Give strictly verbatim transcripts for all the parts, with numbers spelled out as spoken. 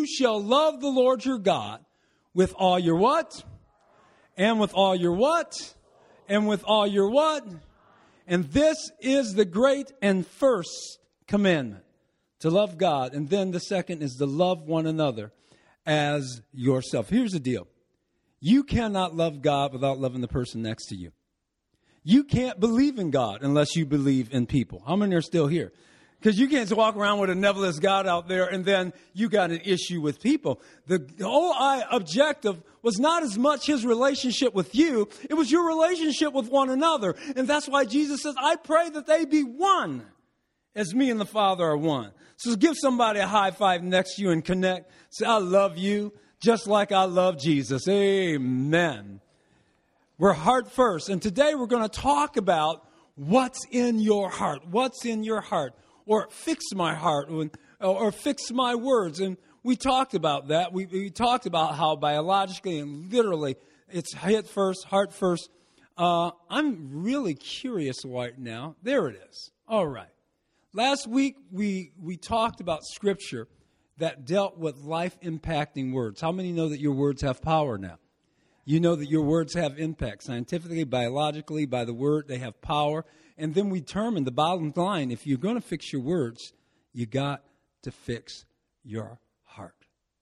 you shall love the Lord your God with all your what? And with all your what? And with all your what? And this is the great and first commandment, to love God. And then the second is to love one another as yourself. Here's the deal. You cannot love God without loving the person next to you. You can't believe in God unless you believe in people. How many are still here? Because you can't just walk around with a nebulous God out there and then you got an issue with people. The whole objective was not as much his relationship with you. It was your relationship with one another. And that's why Jesus says, I pray that they be one as me and the Father are one. So give somebody a high five next to you and connect. Say, I love you just like I love Jesus. Amen. We're heart first. And today we're going to talk about what's in your heart. What's in your heart? Or fix my heart. Or fix my words. And we talked about that. We, we talked about how biologically and literally it's head first, heart first. Uh, I'm really curious right now. There it is. All right. Last week we, we talked about scripture that dealt with life-impacting words. How many know that your words have power now? You know that your words have impact. Scientifically, biologically, by the word, they have power. And then we determined the bottom line, if you're going to fix your words, you got to fix your heart.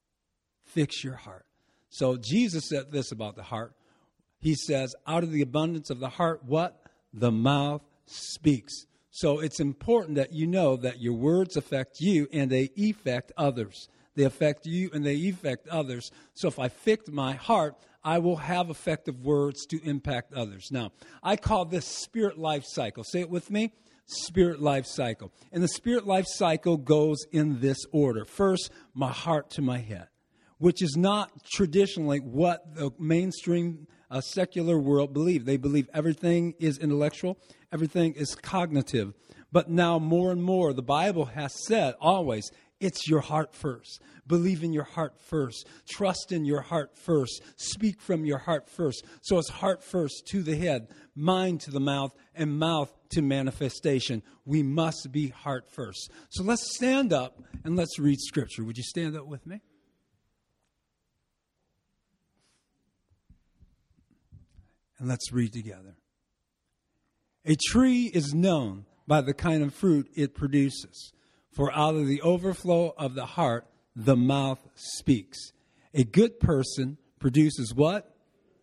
Fix your heart. So Jesus said this about the heart. He says, out of the abundance of the heart, what? The mouth speaks. So it's important that you know that your words affect you and they affect others. They affect you and they affect others. So if I fix my heart, I will have effective words to impact others. Now, I call this spirit life cycle. Say it with me. Spirit life cycle. And the spirit life cycle goes in this order. First, my heart to my head, which is not traditionally what the mainstream uh, secular world believe. They believe everything is intellectual, everything is cognitive. But now more and more, the Bible has said always, it's your heart first. Believe in your heart first. Trust in your heart first. Speak from your heart first. So it's heart first to the head, mind to the mouth, and mouth to manifestation. We must be heart first. So let's stand up and let's read Scripture. Would you stand up with me? And let's read together. A tree is known by the kind of fruit it produces. For out of the overflow of the heart, the mouth speaks. A good person produces what?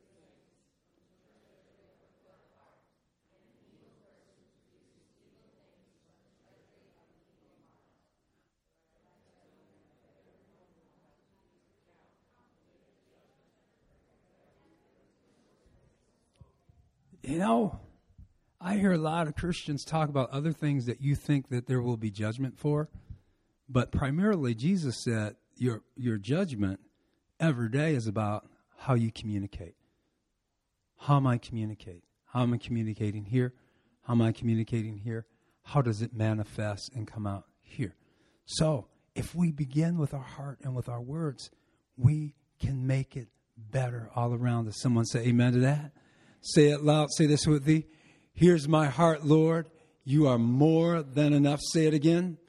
You know, I hear a lot of Christians talk about other things that you think that there will be judgment for. But primarily, Jesus said your your judgment every day is about how you communicate. How am I communicating? How am I communicating here? How am I communicating here? How does it manifest and come out here? So, if we begin with our heart and with our words, we can make it better all around us. Someone say amen to that. Say it loud. Say this with me. Here's my heart, Lord. You are more than enough. Say it again.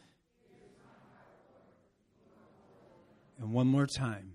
And one more time.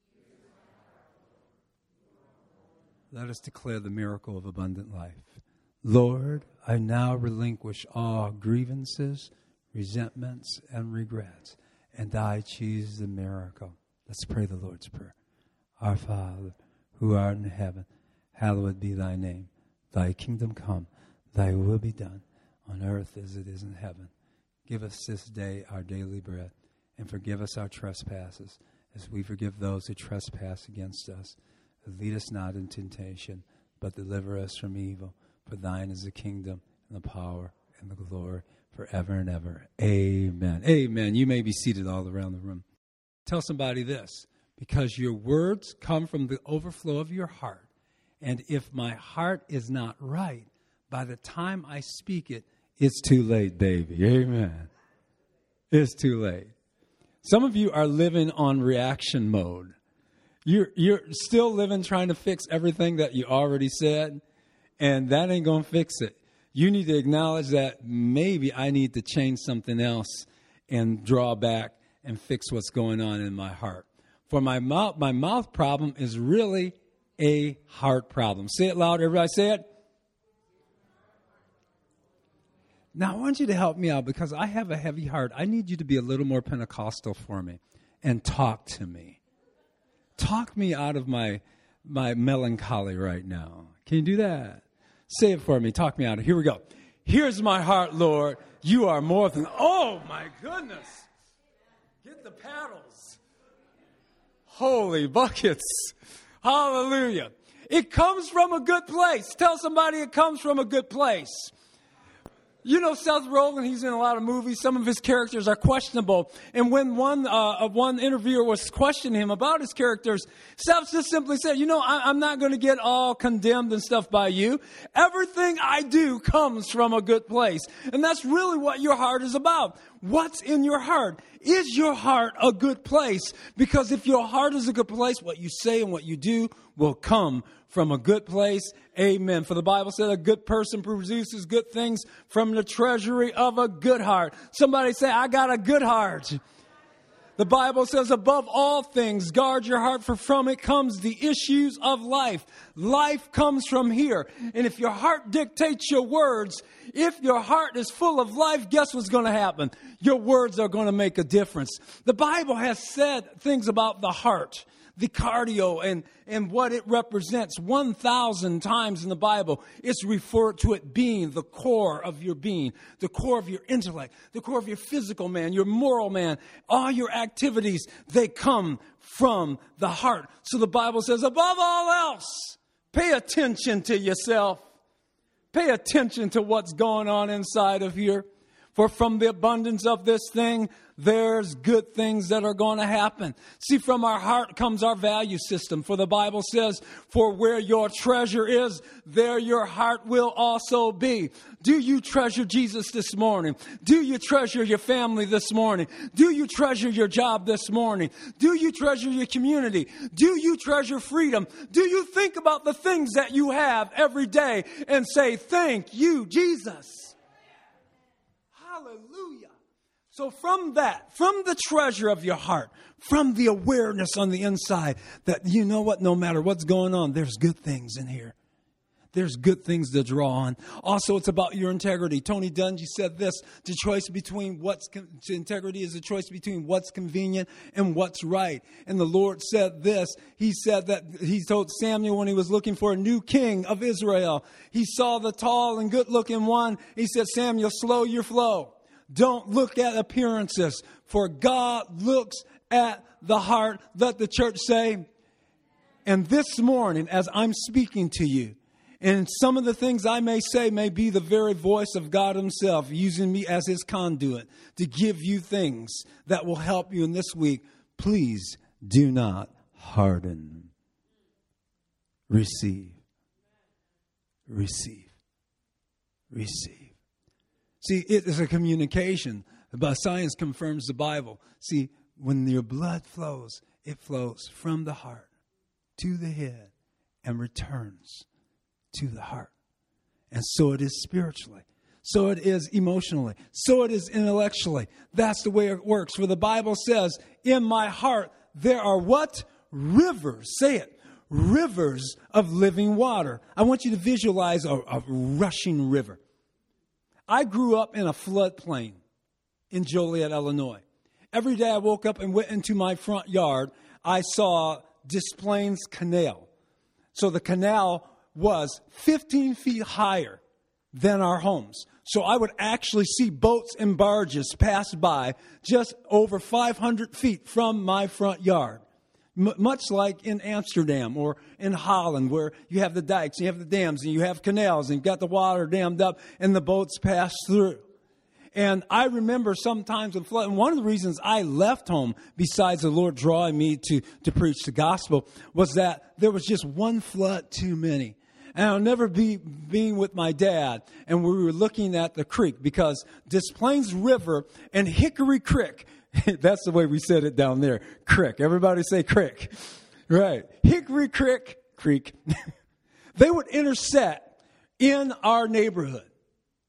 Let us declare the miracle of abundant life. Lord, I now relinquish all grievances, resentments, and regrets, and I choose the miracle. Let's pray the Lord's Prayer. Our Father, who art in heaven, hallowed be thy name. Thy kingdom come, thy will be done, on earth as it is in heaven. Give us this day our daily bread, and forgive us our trespasses, as we forgive those who trespass against us. Lead us not into temptation, but deliver us from evil. For thine is the kingdom, and the power, and the glory, forever and ever. Amen. Amen. You may be seated all around the room. Tell somebody this, because your words come from the overflow of your heart. And if my heart is not right, by the time I speak it, it's too late, baby. Amen. It's too late. Some of you are living on reaction mode. You're, you're still living trying to fix everything that you already said, and that ain't going to fix it. You need to acknowledge that maybe I need to change something else and draw back and fix what's going on in my heart. For my mouth, my mouth problem is really a heart problem. Say it loud, everybody say it. Now, I want you to help me out because I have a heavy heart. I need you to be a little more Pentecostal for me and talk to me. Talk me out of my my melancholy right now. Can you do that? Say it for me. Talk me out. Here we go. Here's my heart, Lord. You are more than... Oh, my goodness. Get the paddles. Holy buckets. Hallelujah. It comes from a good place. Tell somebody it comes from a good place. You know Seth Rogen, he's in a lot of movies. Some of his characters are questionable. And when one uh, one interviewer was questioning him about his characters, Seth just simply said, you know, I, I'm not going to get all condemned and stuff by you. Everything I do comes from a good place. And that's really what your heart is about. What's in your heart? Is your heart a good place? Because if your heart is a good place, what you say and what you do will come from a good place. Amen. For the Bible said a good person produces good things from the treasury of a good heart. Somebody say, I got a good heart. The Bible says above all things, guard your heart, for from it comes the issues of life. Life comes from here. And if your heart dictates your words, if your heart is full of life, guess what's going to happen? Your words are going to make a difference. The Bible has said things about the heart, the cardio, and, and what it represents. one thousand times in the Bible, it's referred to it being the core of your being, the core of your intellect, the core of your physical man, your moral man. All your activities, they come from the heart. So the Bible says, above all else, pay attention to yourself. Pay attention to what's going on inside of here. For from the abundance of this thing, there's good things that are going to happen. See, from our heart comes our value system. For the Bible says, for where your treasure is, there your heart will also be. Do you treasure Jesus this morning? Do you treasure your family this morning? Do you treasure your job this morning? Do you treasure your community? Do you treasure freedom? Do you think about the things that you have every day and say, thank you, Jesus? Hallelujah. So from that, from the treasure of your heart, from the awareness on the inside that you know what, no matter what's going on, there's good things in here. There's good things to draw on. Also, it's about your integrity. Tony Dungy said this, the choice between what's, integrity is a choice between what's convenient and what's right. And the Lord said this, he said that he told Samuel when he was looking for a new king of Israel, he saw the tall and good looking one. He said, Samuel, slow your flow. Don't look at appearances, for God looks at the heart. Let the church say, and this morning, as I'm speaking to you, and some of the things I may say may be the very voice of God himself, using me as his conduit to give you things that will help you in this week. Please do not harden. Receive. Receive. Receive. See, it is a communication, but science confirms the Bible. See, when your blood flows, it flows from the heart to the head and returns to the heart. And so it is spiritually. So it is emotionally. So it is intellectually. That's the way it works. For the Bible says, in my heart, there are what? Rivers. Say it. Rivers of living water. I want you to visualize a, a rushing river. I grew up in a floodplain in Joliet, Illinois. Every day I woke up and went into my front yard, I saw Des Plaines Canal. So the canal was fifteen feet higher than our homes. So I would actually see boats and barges pass by just over five hundred feet from my front yard. M- much like in Amsterdam or in Holland, where you have the dikes, you have the dams, and you have canals, and you've got the water dammed up, and the boats pass through. And I remember sometimes with flood, and one of the reasons I left home, besides the Lord drawing me to, to preach the gospel, was that there was just one flood too many. And I'll never be being with my dad, and we were looking at the creek, because Des Plaines River and Hickory Creek, that's the way we said it down there, creek. Everybody say creek. Right. Hickory Creek, creek. They would intersect in our neighborhood.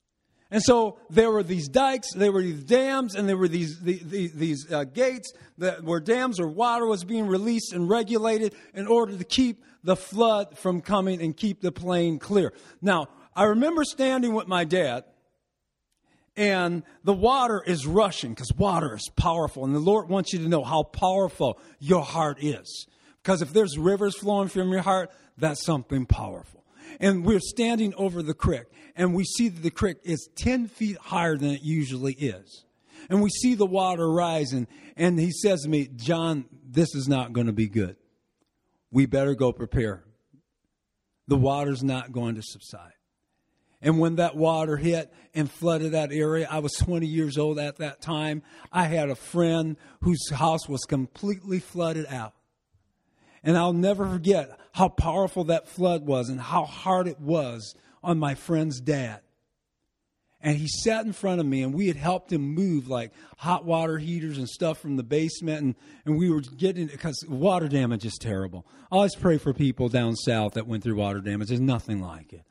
And so there were these dikes, there were these dams, and there were these the, the, these uh, gates that were dams where water was being released and regulated in order to keep the flood from coming and keep the plain clear. Now, I remember standing with my dad, and the water is rushing because water is powerful. And the Lord wants you to know how powerful your heart is. Because if there's rivers flowing from your heart, that's something powerful. And we're standing over the creek, and we see that the creek is ten feet higher than it usually is. And we see the water rising, and he says to me, John, this is not going to be good. We better go prepare. The water's not going to subside. And when that water hit and flooded that area, I was twenty years old at that time. I had a friend whose house was completely flooded out. And I'll never forget how powerful that flood was and how hard it was on my friend's dad. And he sat in front of me, and we had helped him move like hot water heaters and stuff from the basement. And, and we were getting, because water damage is terrible. I always pray for people down south that went through water damage. There's nothing like it.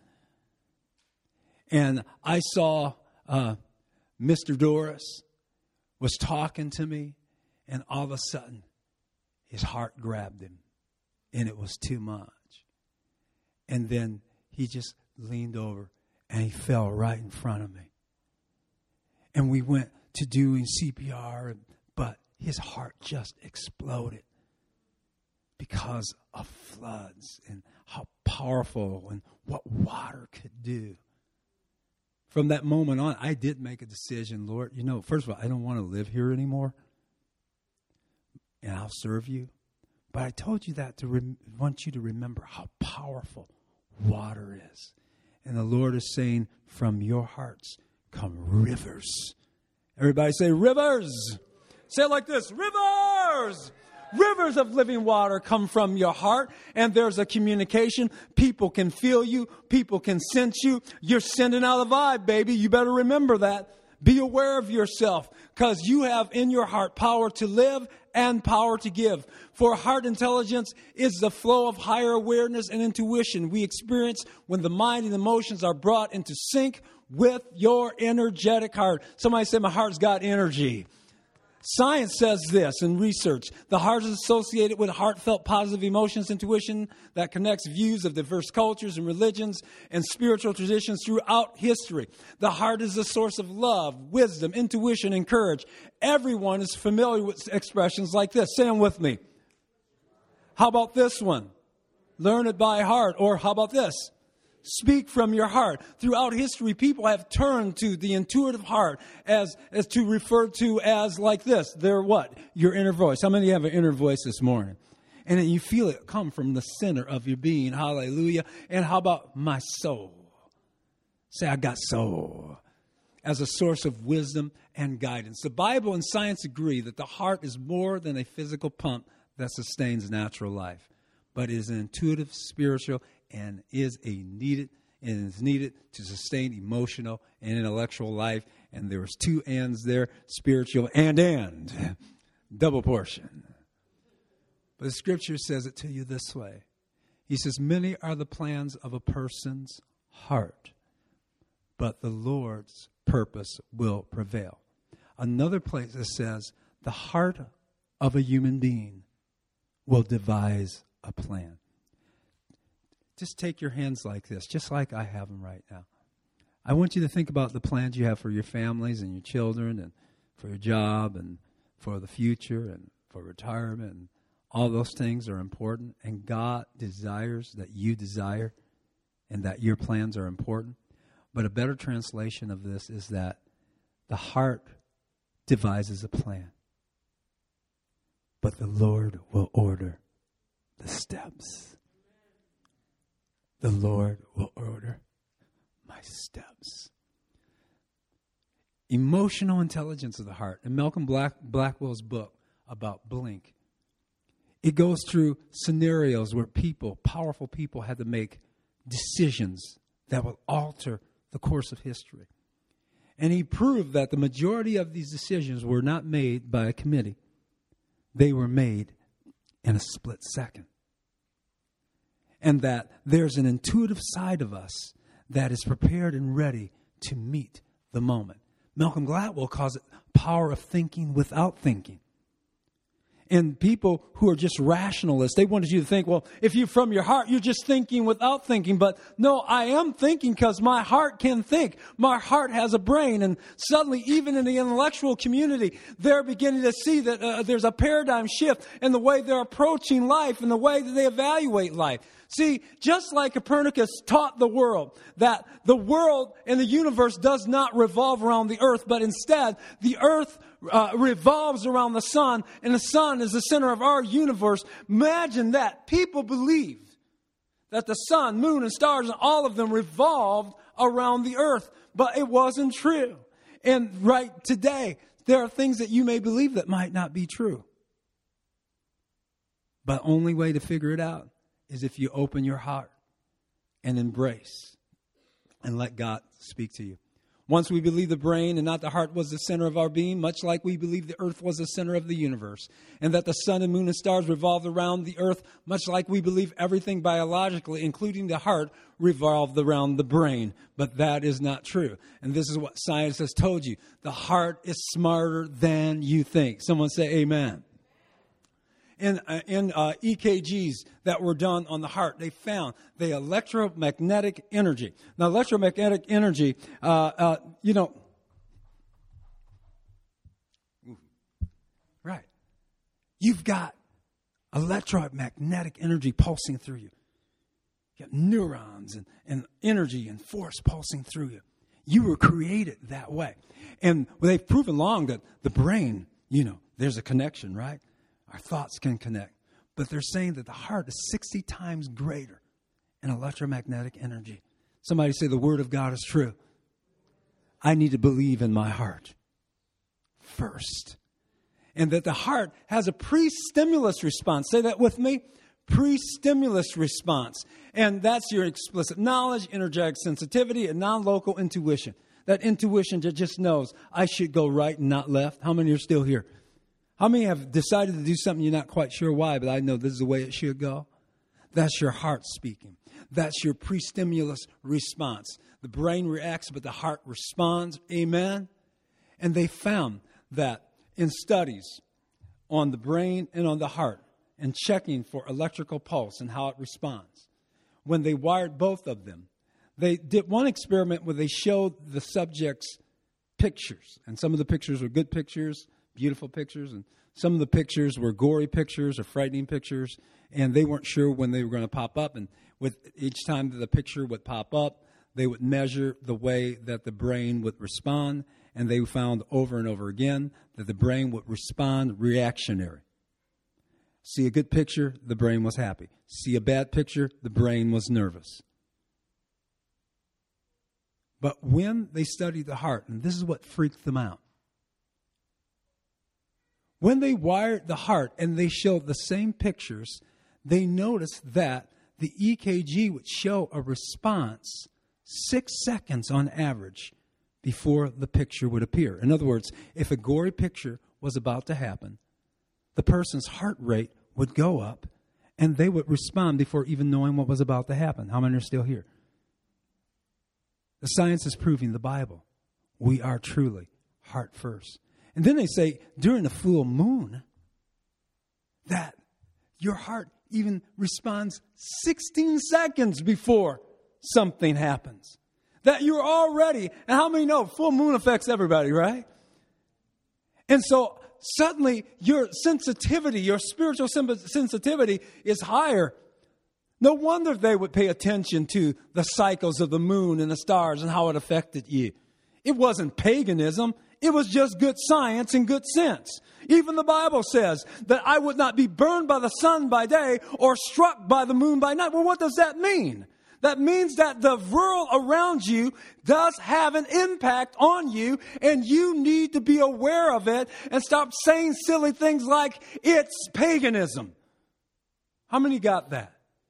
And I saw uh, Mister Doris was talking to me, and all of a sudden, his heart grabbed him. And it was too much. And then he just leaned over and he fell right in front of me. And we went to doing C P R, but his heart just exploded because of floods and how powerful and what water could do. From that moment on, I did make a decision, Lord, you know, first of all, I don't want to live here anymore. And I'll serve you. But I told you that to rem- want you to remember how powerful water is. And the Lord is saying, from your hearts come rivers. Everybody say rivers. Say it like this, rivers. Rivers of living water come from your heart, and there's a communication. People can feel you. People can sense you. You're sending out a vibe, baby. You better remember that. Be aware of yourself, because you have in your heart power to live and power to give. For heart intelligence is the flow of higher awareness and intuition we experience when the mind and emotions are brought into sync with your energetic heart. Somebody say, my heart's got energy. Science says this in research. The heart is associated with heartfelt positive emotions, intuition that connects views of diverse cultures and religions and spiritual traditions throughout history. The heart is the source of love, wisdom, intuition, and courage. Everyone is familiar with expressions like this. Say them with me. How about this one? Learn it by heart. Or how about this? Speak from your heart. Throughout history, people have turned to the intuitive heart as, as to refer to as like this. They're what? Your inner voice. How many of you have an inner voice this morning? And then you feel it come from the center of your being. Hallelujah. And how about my soul? Say, I got soul. As a source of wisdom and guidance. The Bible and science agree that the heart is more than a physical pump that sustains natural life, but is an intuitive, spiritual, and is a needed and is needed to sustain emotional and intellectual life. And there was two ands there, spiritual and and, double portion. But the scripture says it to you this way. He says, many are the plans of a person's heart, but the Lord's purpose will prevail. Another place that says, the heart of a human being will devise a plan. Just take your hands like this, just like I have them right now. I want you to think about the plans you have for your families and your children and for your job and for the future and for retirement. And all those things are important. And God desires that you desire and that your plans are important. But a better translation of this is that the heart devises a plan, but the Lord will order the steps. The Lord will order my steps. Emotional intelligence of the heart. In Malcolm Black, Blackwell's book about Blink, it goes through scenarios where people, powerful people, had to make decisions that will alter the course of history. And he proved that the majority of these decisions were not made by a committee. They were made in a split second. And that there's an intuitive side of us that is prepared and ready to meet the moment. Malcolm Gladwell calls it power of thinking without thinking. And people who are just rationalists, they wanted you to think, well, if you're from your heart, you're just thinking without thinking. But no, I am thinking because my heart can think. My heart has a brain. And suddenly, even in the intellectual community, they're beginning to see that uh, there's a paradigm shift in the way they're approaching life and the way that they evaluate life. See, just like Copernicus taught the world that the world and the universe does not revolve around the earth, but instead the earth uh, revolves around the sun, and the sun is the center of our universe. Imagine that. People believed that the sun, moon, and stars, and all of them revolved around the earth, but it wasn't true. And right today, there are things that you may believe that might not be true. But only way to figure it out is if you open your heart and embrace and let God speak to you. Once we believe the brain and not the heart was the center of our being, much like we believe the earth was the center of the universe, and that the sun and moon and stars revolved around the earth, much like we believe everything biologically, including the heart, revolved around the brain. But that is not true. And this is what science has told you. The heart is smarter than you think. Someone say amen. In, uh, in uh, E K Gs that were done on the heart, they found the electromagnetic energy. Now, electromagnetic energy, uh, uh, you know, right. You've got electromagnetic energy pulsing through you. You got neurons and, and energy and force pulsing through you. You were created that way. And they've proven long that the brain, you know, there's a connection, right? Our thoughts can connect. But they're saying that the heart is sixty times greater in electromagnetic energy. Somebody say the word of God is true. I need to believe in my heart first. And that the heart has a pre-stimulus response. Say that with me. Pre-stimulus response. And that's your explicit knowledge, energetic sensitivity, and non-local intuition. That intuition that just knows I should go right and not left. How many are still here? How many have decided to do something you're not quite sure why, but I know this is the way it should go? That's your heart speaking. That's your pre-stimulus response. The brain reacts, but the heart responds. Amen? And they found that in studies on the brain and on the heart and checking for electrical pulse and how it responds, when they wired both of them, they did one experiment where they showed the subjects pictures. And some of the pictures were good pictures, beautiful pictures, and some of the pictures were gory pictures or frightening pictures, and they weren't sure when they were going to pop up. And with each time that the picture would pop up, they would measure the way that the brain would respond, and they found over and over again that the brain would respond reactionary. See a good picture, the brain was happy. See a bad picture, the brain was nervous. But when they studied the heart, and this is what freaked them out, when they wired the heart and they showed the same pictures, they noticed that the E K G would show a response six seconds on average before the picture would appear. In other words, if a gory picture was about to happen, the person's heart rate would go up and they would respond before even knowing what was about to happen. How many are still here? The science is proving the Bible. We are truly heart first. And then they say during the full moon that your heart even responds sixteen seconds before something happens. That you're already, and how many know full moon affects everybody, right? And so suddenly your sensitivity, your spiritual sensitivity is higher. No wonder they would pay attention to the cycles of the moon and the stars and how it affected you. It wasn't paganism. It was just good science and good sense. Even the Bible says that I would not be burned by the sun by day or struck by the moon by night. Well, what does that mean? That means that the world around you does have an impact on you, and you need to be aware of it and stop saying silly things like it's paganism. How many got that?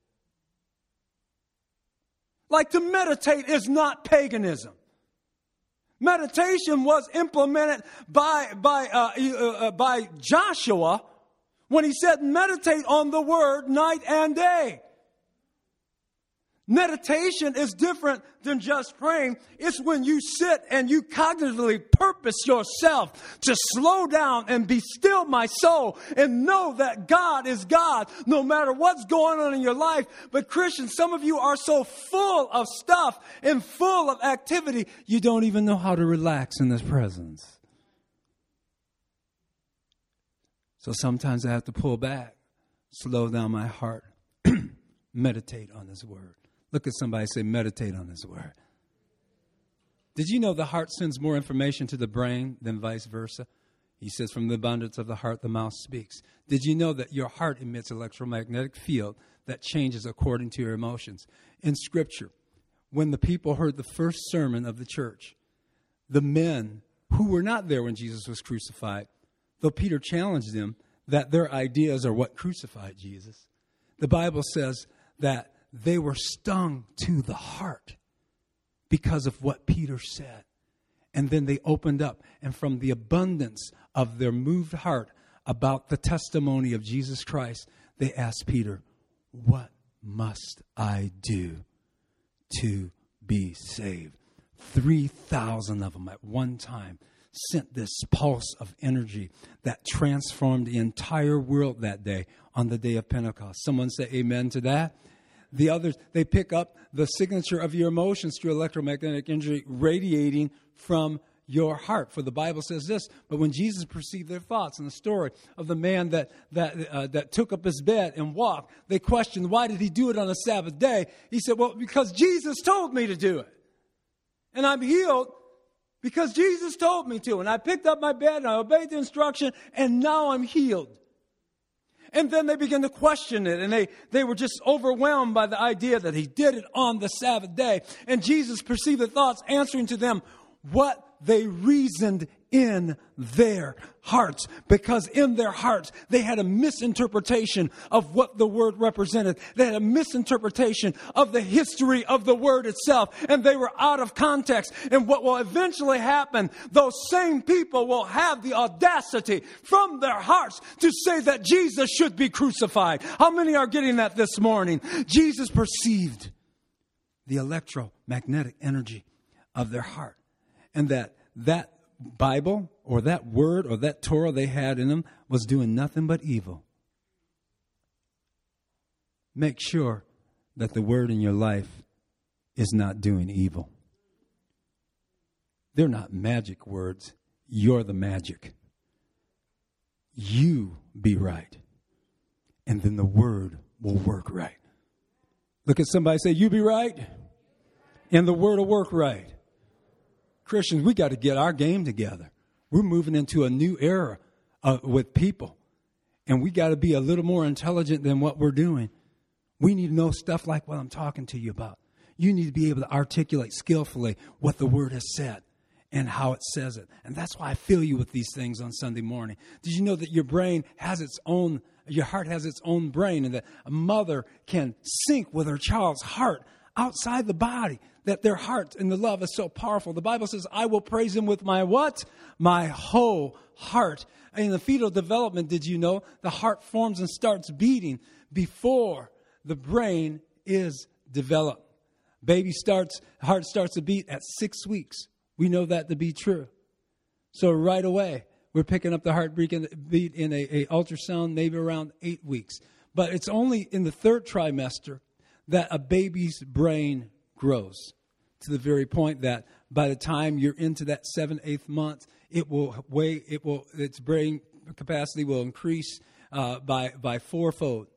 Like to meditate is not paganism. Meditation was implemented by by uh, uh, by Joshua when he said, meditate on the word night and day. Meditation is different than just praying. It's when you sit and you cognitively purpose yourself to slow down and be still my soul and know that God is God no matter what's going on in your life. But Christians, some of you are so full of stuff and full of activity, you don't even know how to relax in His presence. So sometimes I have to pull back, slow down my heart, meditate on His Word. Look at somebody and say, meditate on His Word. Did you know the heart sends more information to the brain than vice versa? He says, from the abundance of the heart, the mouth speaks. Did you know that your heart emits electromagnetic field that changes according to your emotions? In Scripture, when the people heard the first sermon of the church, the men who were not there when Jesus was crucified, though Peter challenged them that their ideas are what crucified Jesus, the Bible says that they were stung to the heart because of what Peter said. And then they opened up, and from the abundance of their moved heart about the testimony of Jesus Christ, they asked Peter, what must I do to be saved? three thousand of them at one time sent this pulse of energy that transformed the entire world that day on the day of Pentecost. Someone say amen to that. The others, they pick up the signature of your emotions through electromagnetic energy radiating from your heart. For the Bible says this, but when Jesus perceived their thoughts, in the story of the man that that uh, that took up his bed and walked, they questioned, why did he do it on a Sabbath day? He said, well, because Jesus told me to do it. And I'm healed because Jesus told me to. And I picked up my bed and I obeyed the instruction, and now I'm healed. And then they began to question it, and they, they were just overwhelmed by the idea that he did it on the Sabbath day. And Jesus perceived the thoughts, answering to them what they reasoned in their hearts, because in their hearts they had a misinterpretation of what the word represented. They had a misinterpretation of the history of the word itself, and they were out of context. And what will eventually happen, those same people will have the audacity from their hearts to say that Jesus should be crucified. How many are getting that this morning? Jesus perceived the electromagnetic energy of their heart, and that that Bible or that word or that Torah they had in them was doing nothing but evil. Make sure that the word in your life is not doing evil. They're not magic words. You're the magic. You be right, and then the word will work right. Look at somebody, say, you be right, and the word will work right. Christians, we got to get our game together. We're moving into a new era uh, with people. And we got to be a little more intelligent than what we're doing. We need to know stuff like what I'm talking to you about. You need to be able to articulate skillfully what the word has said and how it says it. And that's why I fill you with these things on Sunday morning. Did you know that your brain has its own, your heart has its own brain, and that a mother can sync with her child's heart outside the body, that their heart and the love is so powerful. The Bible says, I will praise him with my what? My whole heart. In the fetal development, did you know, the heart forms and starts beating before the brain is developed. Baby starts, heart starts to beat at six weeks. We know that to be true. So right away, we're picking up the heartbeat in, beat in a, a ultrasound, maybe around eight weeks. But it's only in the third trimester that a baby's brain grows, to the very point that by the time you're into that seventh, eighth month, it will weigh, it will, its brain capacity will increase uh, by by fourfold.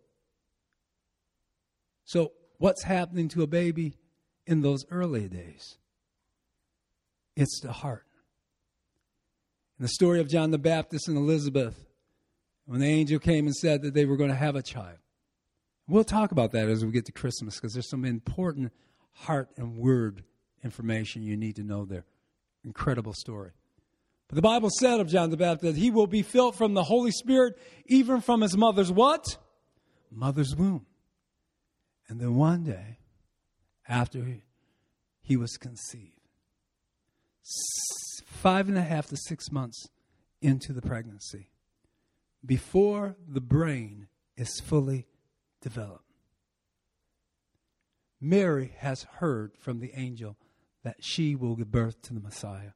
So, what's happening to a baby in those early days? It's the heart. In the story of John the Baptist and Elizabeth, when the angel came and said that they were going to have a child. We'll talk about that as we get to Christmas, because there's some important heart and word information you need to know there. Incredible story. But the Bible said of John the Baptist that he will be filled from the Holy Spirit, even from his mother's what? Mother's womb. And then one day, after he, he was conceived, five and a half to six months into the pregnancy, before the brain is fully developed, Mary has heard from the angel that she will give birth to the Messiah.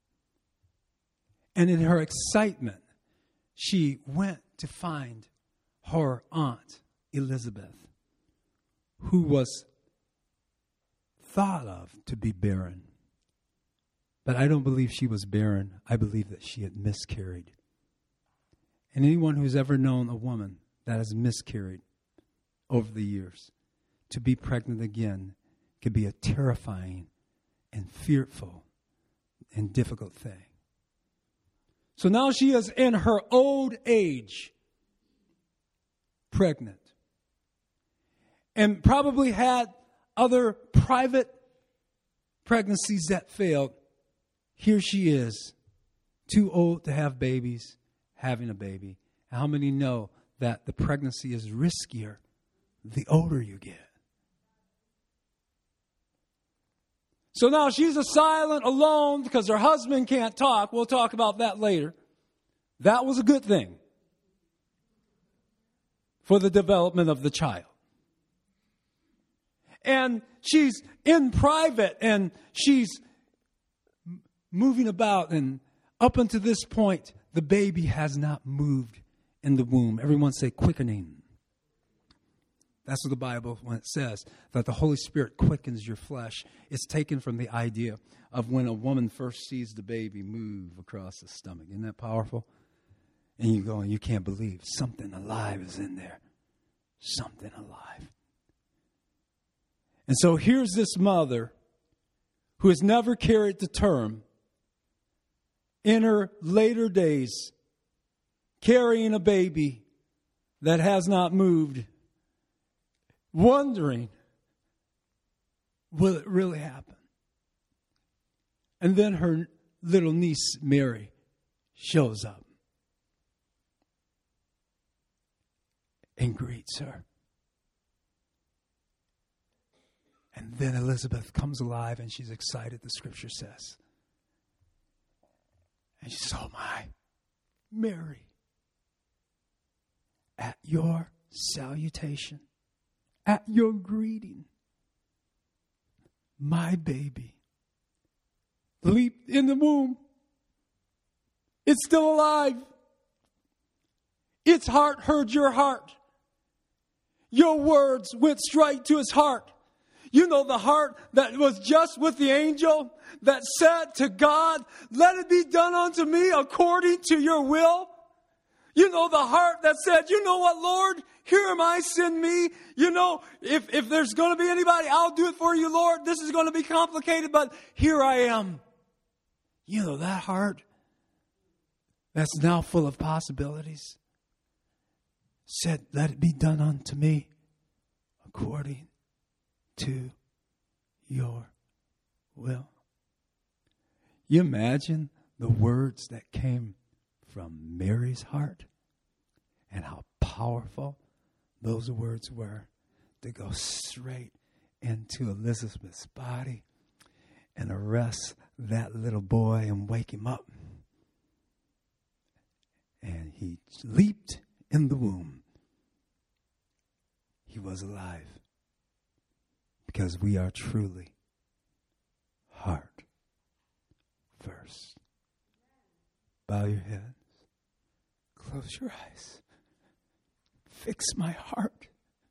And in her excitement, she went to find her aunt, Elizabeth, who was thought of to be barren. But I don't believe she was barren. I believe that she had miscarried. And anyone who's ever known a woman that has miscarried over the years, to be pregnant again can be a terrifying and fearful and difficult thing. So now she is in her old age, pregnant, and probably had other private pregnancies that failed. Here she is, too old to have babies, having a baby. How many know that the pregnancy is riskier the older you get? So now she's a silent, alone, because her husband can't talk. We'll talk about that later. That was a good thing for the development of the child. And she's in private, and she's moving about, and up until this point, the baby has not moved in the womb. Everyone say quickening. That's what the Bible, when it says that the Holy Spirit quickens your flesh, it's taken from the idea of when a woman first sees the baby move across the stomach. Isn't that powerful? And you go and you can't believe something alive is in there. Something alive. And so here's this mother who has never carried to term, in her later days, carrying a baby that has not moved, wondering, will it really happen? And then her little niece, Mary, shows up and greets her. And then Elizabeth comes alive and she's excited, the scripture says. And she says, oh my, Mary, at your salutation, at your greeting, my baby leaped in the womb. It's still alive. Its heart heard your heart. Your words went straight to its heart. You know, the heart that was just with the angel that said to God, let it be done unto me according to your will. You know, the heart that said, you know what, Lord, here am I, send me. You know, if, if there's going to be anybody, I'll do it for you, Lord. This is going to be complicated, but here I am. You know, that heart that's now full of possibilities said, let it be done unto me according to your will. You imagine the words that came from Mary's heart and how powerful those words were to go straight into Elizabeth's body and arrest that little boy and wake him up. And he leaped in the womb. He was alive. Because we are truly heart first. Bow your heads. Close your eyes. Fix my heart.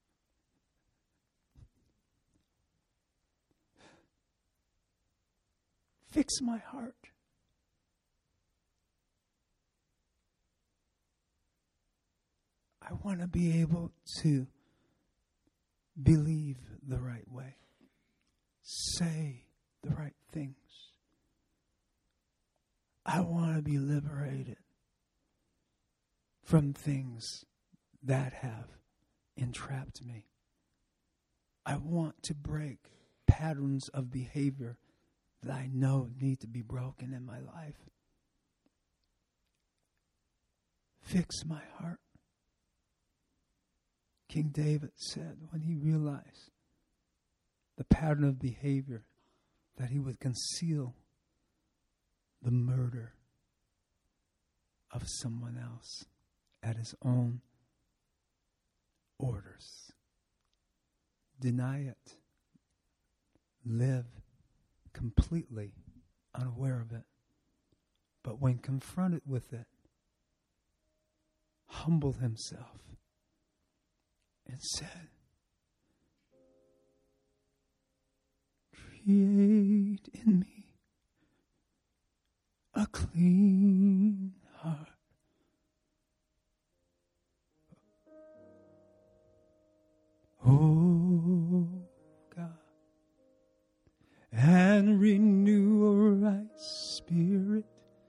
Fix my heart. I want to be able to believe the right way. Say the right things. I want to be liberated from things that have entrapped me. I want to break patterns of behavior that I know need to be broken in my life. Fix my heart. King David said when he realized the pattern of behavior that he would conceal the murder of someone else at his own orders. Deny it live completely unaware of it. But when confronted with it, humbled himself and said, create in me a clean heart. Oh God, and renew a right spirit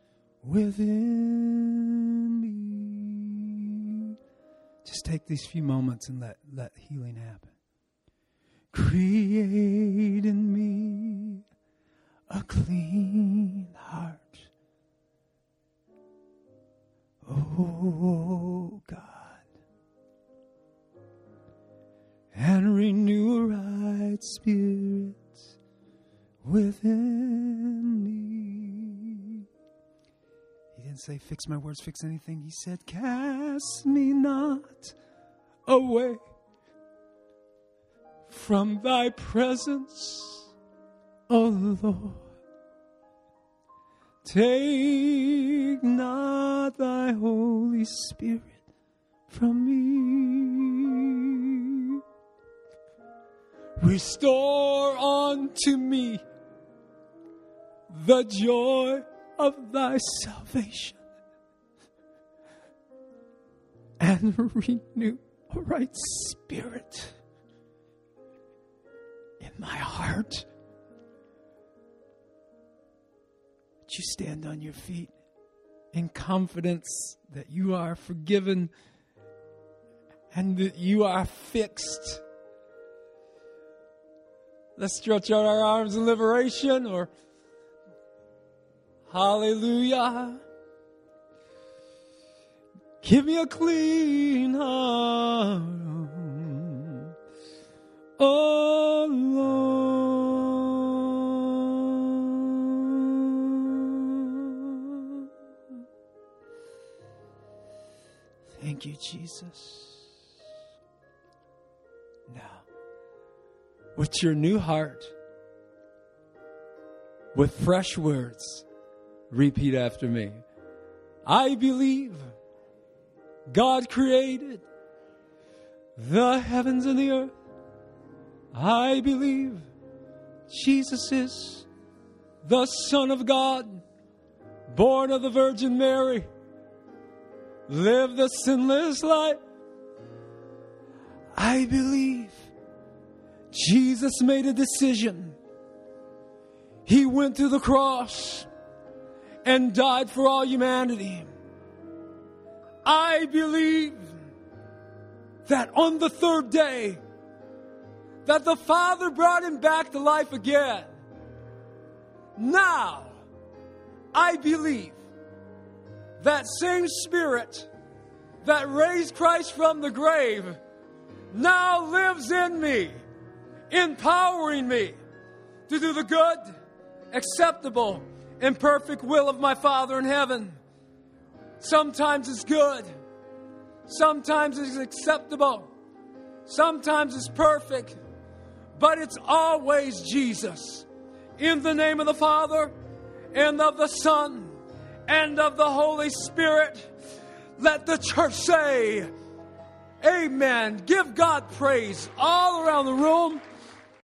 within me. Just take these few moments and let, let healing happen. Create in me a clean heart. Oh God, and renew a right spirit within me. He didn't say, fix my words, fix anything. He said, cast me not away from thy presence, O Lord. Take not thy Holy Spirit from me. Restore unto me the joy of thy salvation, and renew a right spirit in my heart. Would you stand on your feet in confidence that you are forgiven and that you are fixed? Let's stretch out our arms in liberation, or hallelujah. Give me a clean heart, oh Lord. Thank you, Jesus. Now, with your new heart, with fresh words, repeat after me. I believe God created the heavens and the earth. I believe Jesus is the Son of God, born of the Virgin Mary, lived the sinless life. I believe Jesus made a decision. He went to the cross and died for all humanity. I believe that on the third day, that the Father brought him back to life again. Now, I believe that same Spirit that raised Christ from the grave now lives in me, empowering me to do the good, acceptable, and perfect will of my Father in heaven. Sometimes it's good. Sometimes it's acceptable. Sometimes it's perfect. But it's always Jesus. In the name of the Father, and of the Son, and of the Holy Spirit, let the church say, amen. Give God praise all around the room.